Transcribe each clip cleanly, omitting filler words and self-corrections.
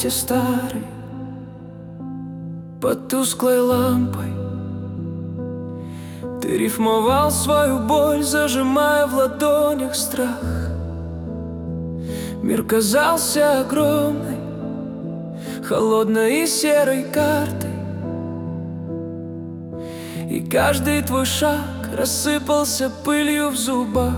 комнате старой, под тусклой лампой ты рифмовал свою боль, зажимая в ладонях страх. Мир казался огромной, холодной и серой картой, и каждый твой шаг рассыпался пылью в зубах.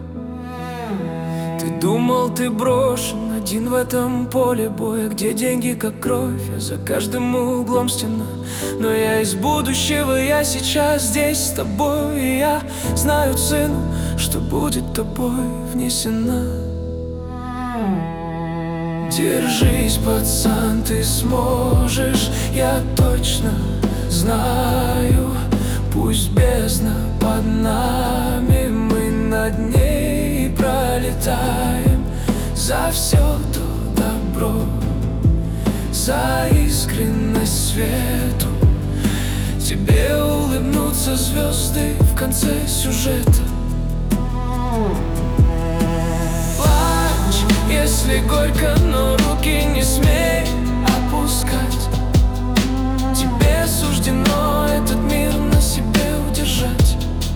Ты думал, ты брошен один в этом поле боя, где деньги как кровь, а за каждым углом стена. Но я из будущего, я сейчас здесь с тобой, и я знаю цену, что будет тобой внесена. Держись, пацан, ты сможешь, я точно знаю. Пусть бездна под нами, мы над ней пролетаем. За все то добро, за искренность свету. Тебе улыбнутся звезды в конце сюжета. Плачь, если горько, но руки не смей опускать. Тебе суждено этот мир на себе удержать.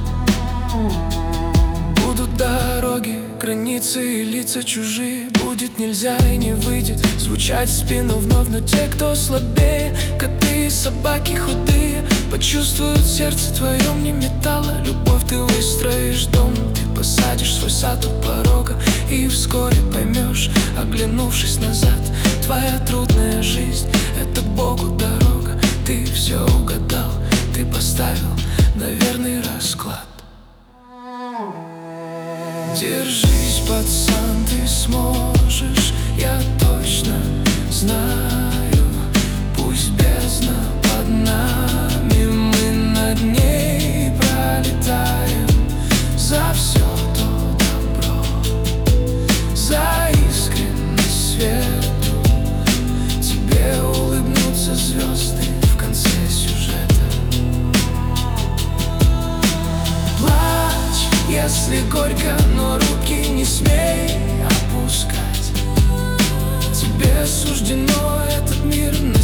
Будут дороги, границы и лица чужие. Будет нельзя и не выйдет звучать в спину вновь. Но те, кто слабее, коты и собаки худые, почувствуют в сердце твоем не металла. Любовь, ты выстроишь дом, ты посадишь свой сад у порога, и вскоре поймешь, оглянувшись назад, твоя трудная жизнь — это к Богу дорога. Ты все угадал, ты поставил на верный расклад. Держись, пацан, ты сможешь, я точно знаю. Пусть бездна под нами, мы над ней пролетаем. За все то добро, за искренность свету. Тебе улыбнутся звезды в конце сюжета. Плачь, если горько, но руки не смей опускать. Тебе суждено этот мир на